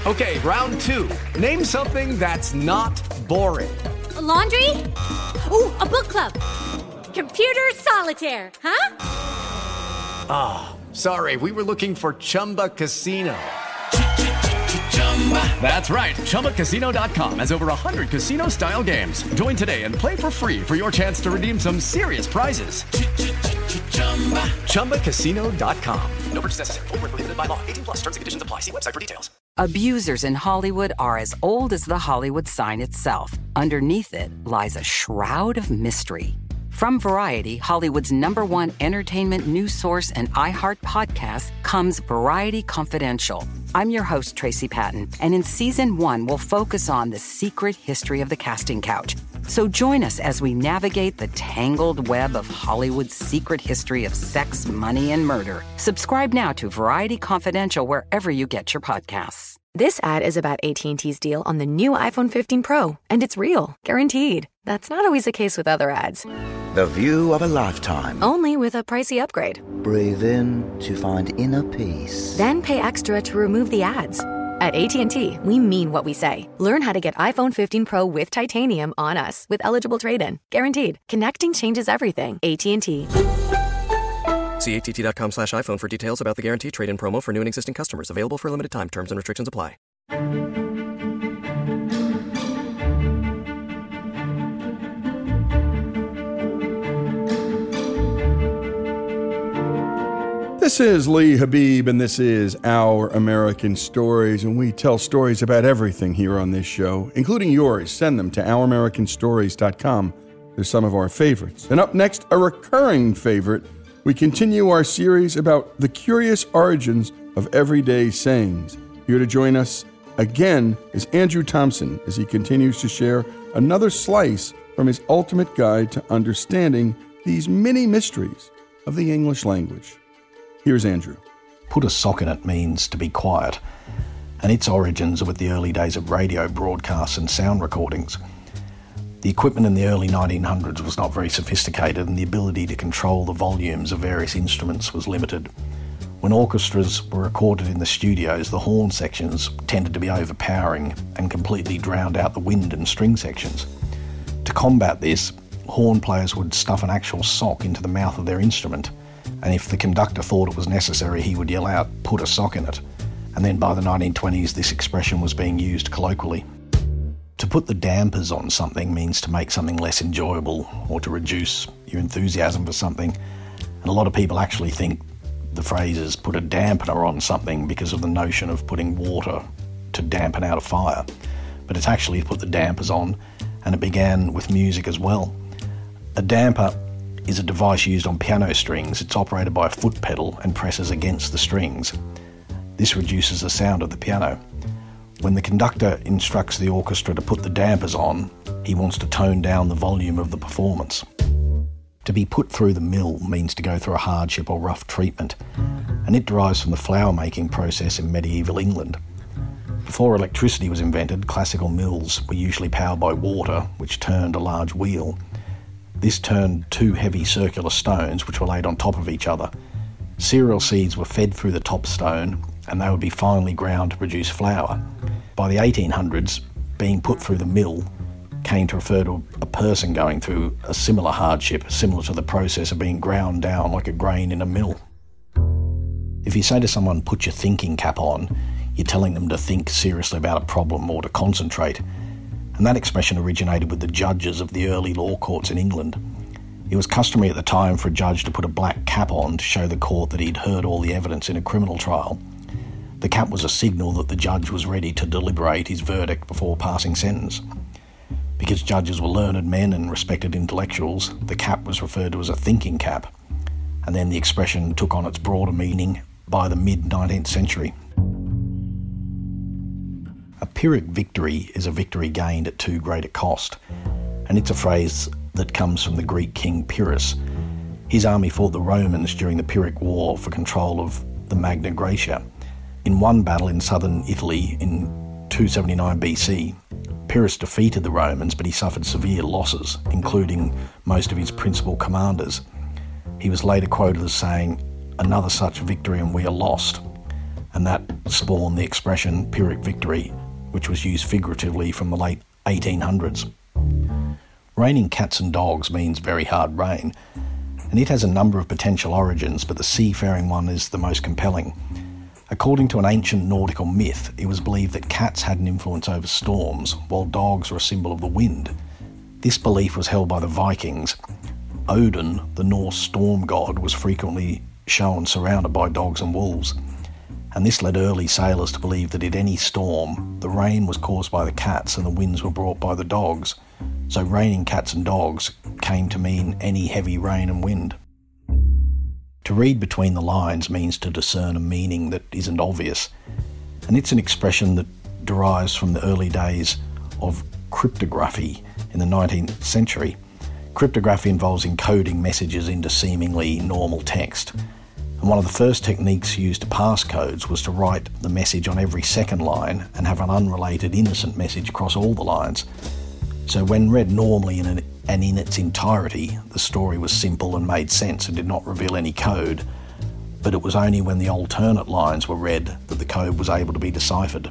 Okay, round two. Name something that's not boring. A laundry? Ooh, a book club. Computer solitaire, huh? Ah, sorry, we were looking for Chumba Casino. That's right, ChumbaCasino.com has over 100 casino-style games. Join today and play for free for your chance to redeem some serious prizes. ChumbaCasino.com. No purchase necessary. Void where prohibited by law. 18+ terms and conditions apply. See website for details. Abusers in Hollywood are as old as the Hollywood sign itself. Underneath it lies a shroud of mystery. From Variety, Hollywood's #1 entertainment news source and iHeart podcast, comes Variety Confidential. I'm your host, Tracy Patton, and in Season 1, we'll focus on the secret history of the casting couch. So join us as we navigate the tangled web of Hollywood's secret history of sex, money, and murder. Subscribe now to Variety Confidential wherever you get your podcasts. This ad is about AT&T's deal on the new iPhone 15 Pro, and it's real, guaranteed. That's not always the case with other ads. The view of a lifetime. Only with a pricey upgrade. Breathe in to find inner peace. Then pay extra to remove the ads. At AT&T, we mean what we say. Learn how to get iPhone 15 Pro with titanium on us with eligible trade-in. Guaranteed. Connecting changes everything. AT&T. See att.com/iPhone for details about the guaranteed trade-in promo for new and existing customers. Available for a limited time. Terms and restrictions apply. This is Lee Habib, and this is Our American Stories, and we tell stories about everything here on this show, including yours. Send them to ouramericanstories.com. They're some of our favorites. And up next, a recurring favorite, we continue our series about the curious origins of everyday sayings. Here to join us again is Andrew Thompson as he continues to share another slice from his ultimate guide to understanding these mini mysteries of the English language. Here's Andrew. Put a sock in it means to be quiet, and its origins are with the early days of radio broadcasts and sound recordings. The equipment in the early 1900s was not very sophisticated, and the ability to control the volumes of various instruments was limited. When orchestras were recorded in the studios, the horn sections tended to be overpowering and completely drowned out the wind and string sections. To combat this, horn players would stuff an actual sock into the mouth of their instrument, and if the conductor thought it was necessary, he would yell out, "Put a sock in it." And then by the 1920s, this expression was being used colloquially. To put the dampers on something means to make something less enjoyable or to reduce your enthusiasm for something. And a lot of people actually think the phrase is put a dampener on something because of the notion of putting water to dampen out a fire. But it's actually put the dampers on, and it began with music as well. A damper is a device used on piano strings. It's operated by a foot pedal and presses against the strings. This reduces the sound of the piano. When the conductor instructs the orchestra to put the dampers on, he wants to tone down the volume of the performance. To be put through the mill means to go through a hardship or rough treatment, and it derives from the flour-making process in medieval England. Before electricity was invented, classical mills were usually powered by water, which turned a large wheel. This turned two heavy circular stones which were laid on top of each other. Cereal seeds were fed through the top stone, and they would be finely ground to produce flour. By the 1800s, being put through the mill came to refer to a person going through a similar hardship, similar to the process of being ground down like a grain in a mill. If you say to someone, "Put your thinking cap on," you're telling them to think seriously about a problem or to concentrate. And that expression originated with the judges of the early law courts in England. It was customary at the time for a judge to put a black cap on to show the court that he'd heard all the evidence in a criminal trial. The cap was a signal that the judge was ready to deliberate his verdict before passing sentence. Because judges were learned men and respected intellectuals, the cap was referred to as a thinking cap, and then the expression took on its broader meaning by the mid-19th century. A Pyrrhic victory is a victory gained at too great a cost, and it's a phrase that comes from the Greek king Pyrrhus. His army fought the Romans during the Pyrrhic War for control of the Magna Graecia. In one battle in southern Italy in 279 BC, Pyrrhus defeated the Romans, but he suffered severe losses, including most of his principal commanders. He was later quoted as saying, "Another such victory and we are lost." and that spawned the expression Pyrrhic victory, which was used figuratively from the late 1800s. Raining cats and dogs means very hard rain, and it has a number of potential origins, but the seafaring one is the most compelling. According to an ancient nautical myth, it was believed that cats had an influence over storms, while dogs were a symbol of the wind. This belief was held by the Vikings. Odin, the Norse storm god, was frequently shown surrounded by dogs and wolves, and this led early sailors to believe that in any storm, the rain was caused by the cats and the winds were brought by the dogs. So raining cats and dogs came to mean any heavy rain and wind. To read between the lines means to discern a meaning that isn't obvious, and it's an expression that derives from the early days of cryptography in the 19th century. Cryptography involves encoding messages into seemingly normal text, and one of the first techniques used to pass codes was to write the message on every second line and have an unrelated innocent message across all the lines. So when read normally and in its entirety, the story was simple and made sense and did not reveal any code, but it was only when the alternate lines were read that the code was able to be deciphered.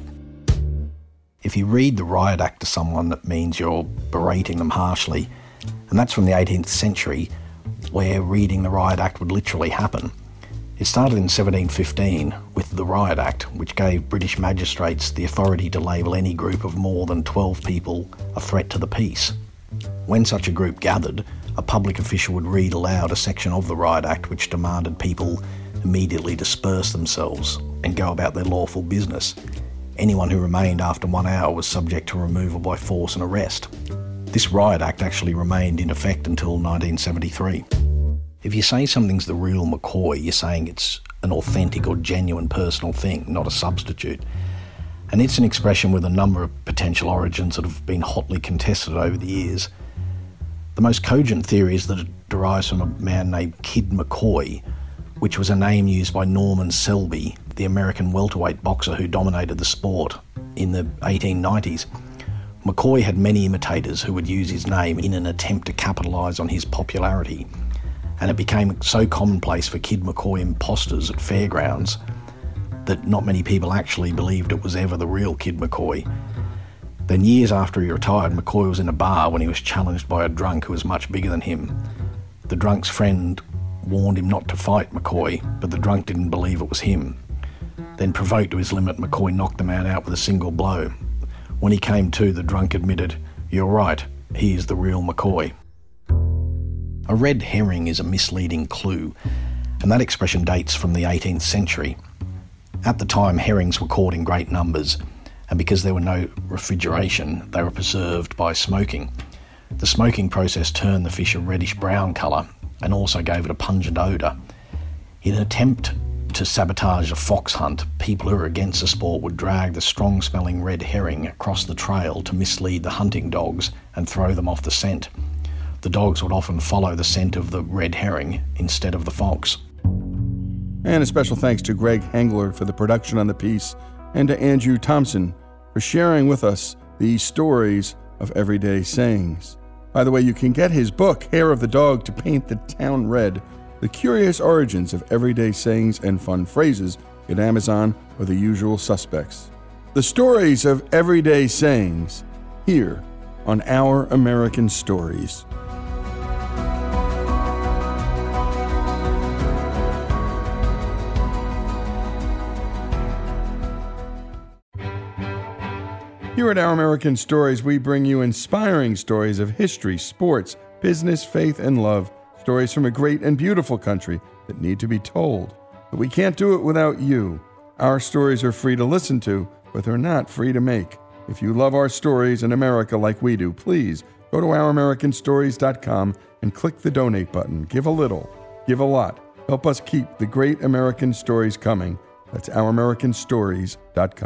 If you read the riot act to someone, that means you're berating them harshly, and that's from the 18th century, where reading the riot act would literally happen. It started in 1715 with the Riot Act, which gave British magistrates the authority to label any group of more than 12 people a threat to the peace. When such a group gathered, a public official would read aloud a section of the Riot Act which demanded people immediately disperse themselves and go about their lawful business. Anyone who remained after 1 hour was subject to removal by force and arrest. This Riot Act actually remained in effect until 1973. If you say something's the real McCoy, you're saying it's an authentic or genuine personal thing, not a substitute. And it's an expression with a number of potential origins that have been hotly contested over the years. The most cogent theory is that it derives from a man named Kid McCoy, which was a name used by Norman Selby, the American welterweight boxer who dominated the sport in the 1890s. McCoy had many imitators who would use his name in an attempt to capitalise on his popularity, and it became so commonplace for Kid McCoy imposters at fairgrounds that not many people actually believed it was ever the real Kid McCoy. Then years after he retired, McCoy was in a bar when he was challenged by a drunk who was much bigger than him. The drunk's friend warned him not to fight McCoy, but the drunk didn't believe it was him. Then, provoked to his limit, McCoy knocked the man out with a single blow. When he came to, the drunk admitted, "You're right, he is the real McCoy." A red herring is a misleading clue, and that expression dates from the 18th century. At the time, herrings were caught in great numbers, and because there were no refrigeration, they were preserved by smoking. The smoking process turned the fish a reddish-brown colour and also gave it a pungent odour. In an attempt to sabotage a fox hunt, people who were against the sport would drag the strong-smelling red herring across the trail to mislead the hunting dogs and throw them off the scent. The dogs would often follow the scent of the red herring instead of the fox. And a special thanks to Greg Hengler for the production on the piece, and to Andrew Thompson for sharing with us these stories of everyday sayings. By the way, you can get his book, Hair of the Dog to Paint the Town Red, The Curious Origins of Everyday Sayings and Fun Phrases, at Amazon or the usual suspects. The stories of everyday sayings, here on Our American Stories. Here at Our American Stories, we bring you inspiring stories of history, sports, business, faith, and love. Stories from a great and beautiful country that need to be told. But we can't do it without you. Our stories are free to listen to, but they're not free to make. If you love our stories in America like we do, please go to ouramericanstories.com and click the donate button. Give a little, give a lot. Help us keep the great American stories coming. That's ouramericanstories.com.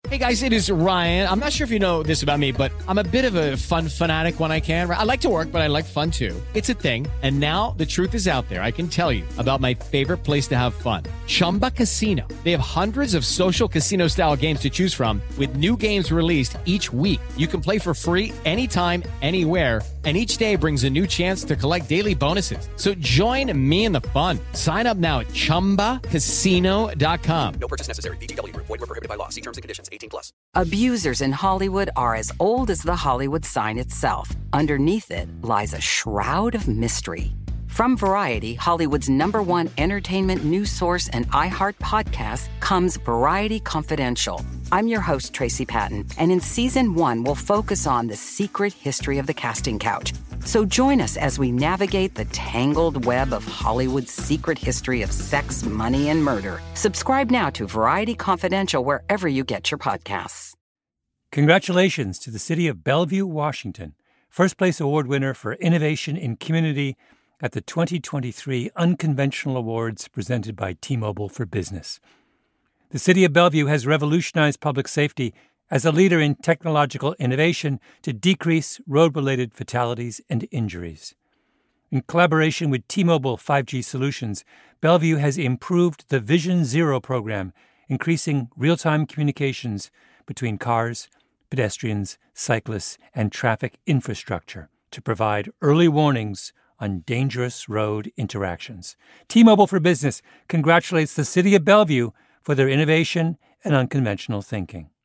Hey guys, it is Ryan. I'm not sure if you know this about me, but I'm a bit of a fun fanatic when I can. I like to work, but I like fun too. It's a thing. And now the truth is out there. I can tell you about my favorite place to have fun. Chumba Casino. They have hundreds of social casino style games to choose from with new games released each week. You can play for free anytime, anywhere. And each day brings a new chance to collect daily bonuses. So join me in the fun. Sign up now at ChumbaCasino.com. No purchase necessary. VGW Group. Void where prohibited by law. See terms and conditions. 18+. Abusers in Hollywood are as old as the Hollywood sign itself. Underneath it lies a shroud of mystery. From Variety, Hollywood's #1 entertainment news source and iHeart podcast, comes Variety Confidential. I'm your host, Tracy Patton, and in Season 1, we'll focus on the secret history of the casting couch. So join us as we navigate the tangled web of Hollywood's secret history of sex, money, and murder. Subscribe now to Variety Confidential wherever you get your podcasts. Congratulations to the city of Bellevue, Washington, first place award winner for innovation in community at the 2023 Unconventional Awards presented by T-Mobile for Business. The city of Bellevue has revolutionized public safety as a leader in technological innovation to decrease road-related fatalities and injuries. In collaboration with T-Mobile 5G Solutions, Bellevue has improved the Vision Zero program, increasing real-time communications between cars, pedestrians, cyclists, and traffic infrastructure to provide early warnings on dangerous road interactions. T-Mobile for Business congratulates the city of Bellevue for their innovation and unconventional thinking.